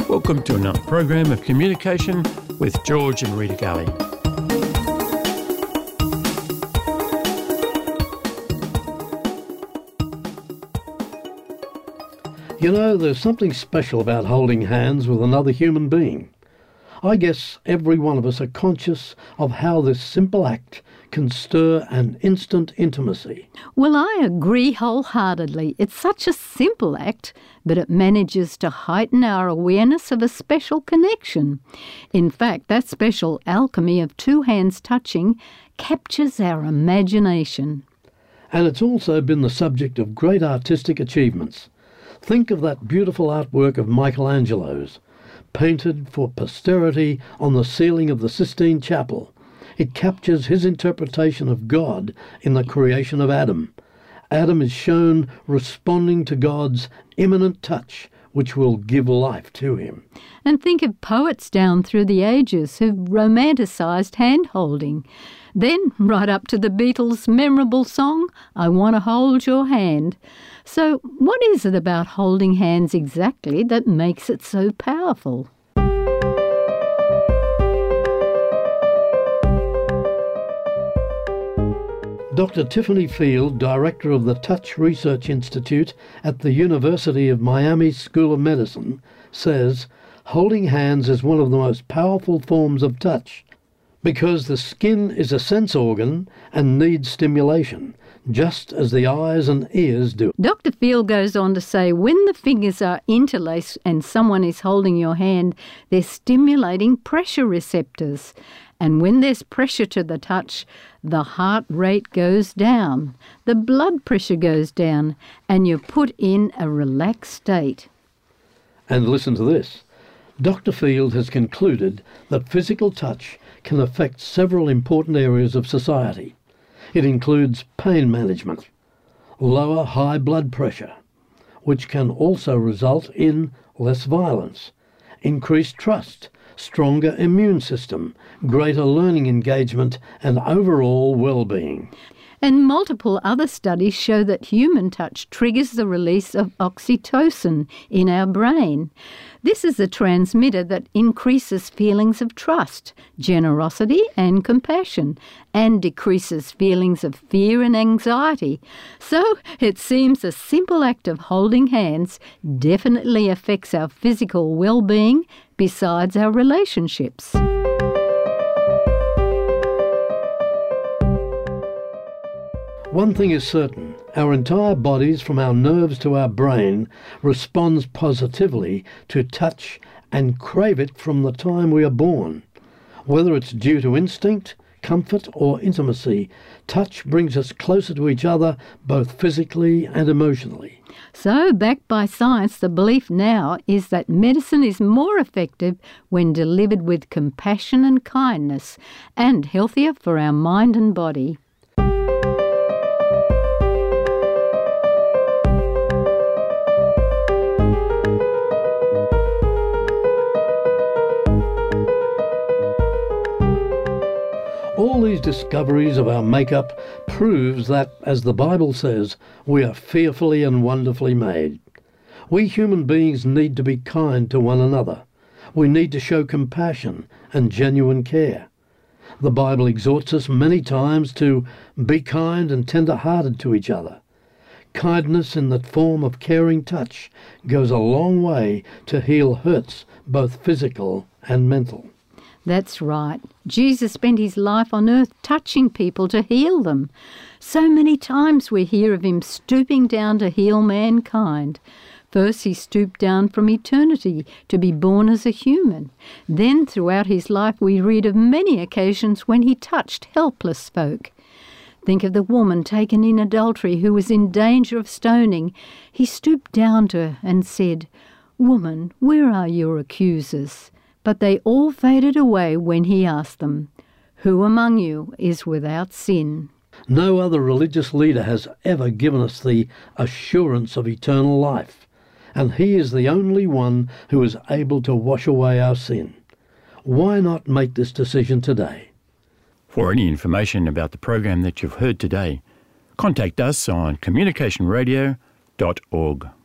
Welcome to another program of Communication with George and Rita Galley. You know, there's something special about holding hands with another human being. I guess every one of us are conscious of how this simple act can stir an instant intimacy. Well, I agree wholeheartedly. It's such a simple act, but it manages to heighten our awareness of a special connection. In fact, that special alchemy of two hands touching captures our imagination. And it's also been the subject of great artistic achievements. Think of that beautiful artwork of Michelangelo's, painted for posterity on the ceiling of the Sistine Chapel. It captures his interpretation of God in the creation of Adam. Adam is shown responding to God's imminent touch, which will give life to him. And think of poets down through the ages who've romanticised hand-holding. Then, right up to the Beatles' memorable song, I Want to Hold Your Hand. So, what is it about holding hands exactly that makes it so powerful? Dr. Tiffany Field, director of the Touch Research Institute at the University of Miami School of Medicine, says holding hands is one of the most powerful forms of touch because the skin is a sense organ and needs stimulation, just as the eyes and ears do. Dr. Field goes on to say when the fingers are interlaced and someone is holding your hand, they're stimulating pressure receptors. And when there's pressure to the touch, the heart rate goes down, the blood pressure goes down, and you're put in a relaxed state. And listen to this. Dr. Field has concluded that physical touch can affect several important areas of society. It includes pain management, lower high blood pressure, which can also result in less violence, increased trust, stronger immune system, greater learning engagement, and overall well-being. And multiple other studies show that human touch triggers the release of oxytocin in our brain. This is a transmitter that increases feelings of trust, generosity and compassion, and decreases feelings of fear and anxiety. So it seems a simple act of holding hands definitely affects our physical well-being besides our relationships. One thing is certain, our entire bodies, from our nerves to our brain, responds positively to touch and crave it from the time we are born. Whether it's due to instinct, comfort or intimacy, touch brings us closer to each other both physically and emotionally. So, backed by science, the belief now is that medicine is more effective when delivered with compassion and kindness, and healthier for our mind and body. All these discoveries of our makeup proves that, as the Bible says, we are fearfully and wonderfully made. We human beings need to be kind to one another. We need to show compassion and genuine care. The Bible exhorts us many times to be kind and tender-hearted to each other. Kindness in the form of caring touch goes a long way to heal hurts, both physical and mental. That's right. Jesus spent his life on earth touching people to heal them. So many times we hear of him stooping down to heal mankind. First he stooped down from eternity to be born as a human. Then throughout his life we read of many occasions when he touched helpless folk. Think of the woman taken in adultery who was in danger of stoning. He stooped down to her and said, "Woman, where are your accusers?" But they all faded away when he asked them, "Who among you is without sin?" No other religious leader has ever given us the assurance of eternal life, and he is the only one who is able to wash away our sin. Why not make this decision today? For any information about the program that you've heard today, contact us on communicationradio.org.